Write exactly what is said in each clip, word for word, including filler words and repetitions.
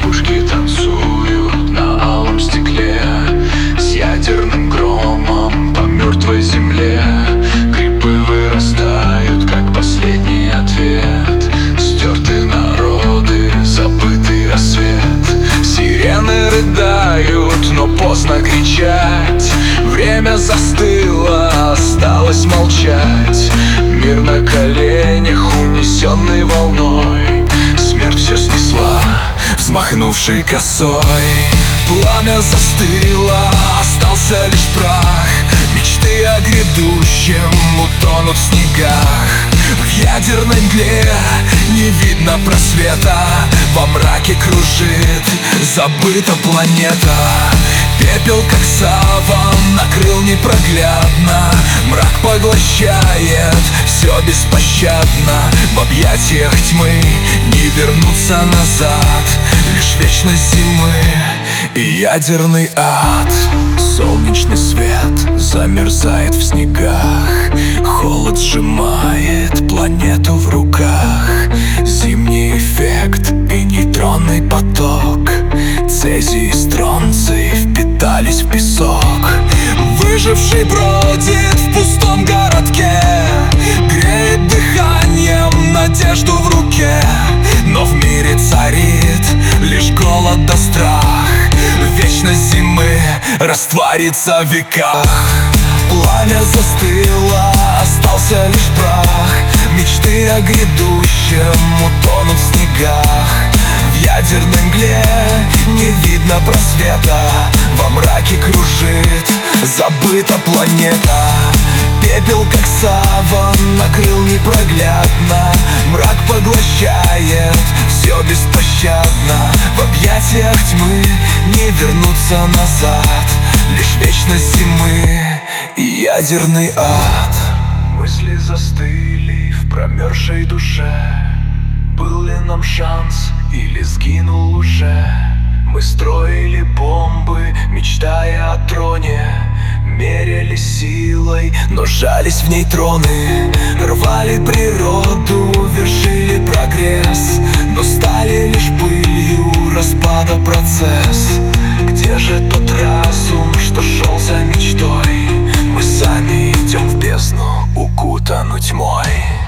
Пушки танцуют на алом стекле, с ядерным громом по мертвой земле. Грибы вырастают, как последний ответ. Стерты народы, забытый рассвет. Сирены рыдают, но поздно кричать. Время застыло, осталось молчать. Мир на коленях, унесенный волной. Смерть все снесла, взмахнувшей косой. Пламя застыло, остался лишь прах. Мечты о грядущем утонут в снегах. В ядерной мгле не видно просвета. Во мраке кружит забыта планета. Пепел, как саван, накрыл непроглядно. Мрак поглощает все беспощадно. В объятиях тьмы не вернуться назад. Лишь вечность зимы и ядерный ад. Солнечный свет замерзает в снегах. Холод сжимает планету в руках. Зимний эффект и нейтронный поток. Цезий и стронций впитались в песок. Выживший бродит в пустом городке, греет дыханием надежду в руке. Но в мире царит лишь голод да страх. Вечность зимы растворится в веках. Пламя застыло, остался лишь прах. Мечты о грядущем утонут в снегах. В ядерной мгле не видно просвета. Во мраке кружит забыта планета. Пепел, как саван, накрыл непроглядно. Мрак поглощает все беспощадно. В объятиях тьмы не вернуться назад. Лишь вечность зимы и ядерный ад. Мысли застыли в промерзшей душе. Был ли нам шанс или сгинул уже? Мы строили бомбы, мечтая о троне. Меряли силой, но жались в нейтроны. Рвали природу, вершили прогресс, но стали лишь пылью распада процесс. Где же тот разум, что шел за мечтой? Мы сами идем в бездну, укутану тьмой.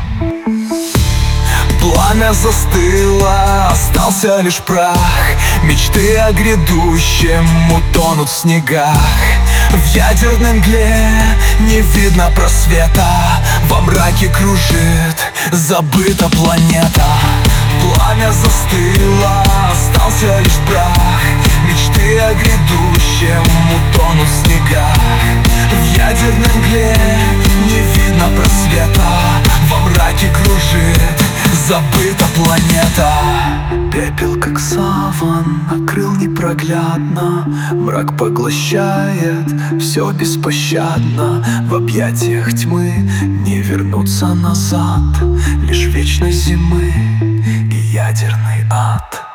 Пламя застыло, остался лишь прах. Мечты о грядущем утонут в снегах. В ядерной мгле не видно просвета. Во мраке кружит забыта планета. Пламя застыло, остался лишь прах. Мечты о грядущем утонут в снегах. В ядерной мгле не видно просвета. Во мраке кружит забыта планета. Пепел, как саван, накрыл непроглядно. Мрак поглощает все беспощадно. В объятиях тьмы не вернуться назад. Лишь вечность зимы и ядерный ад.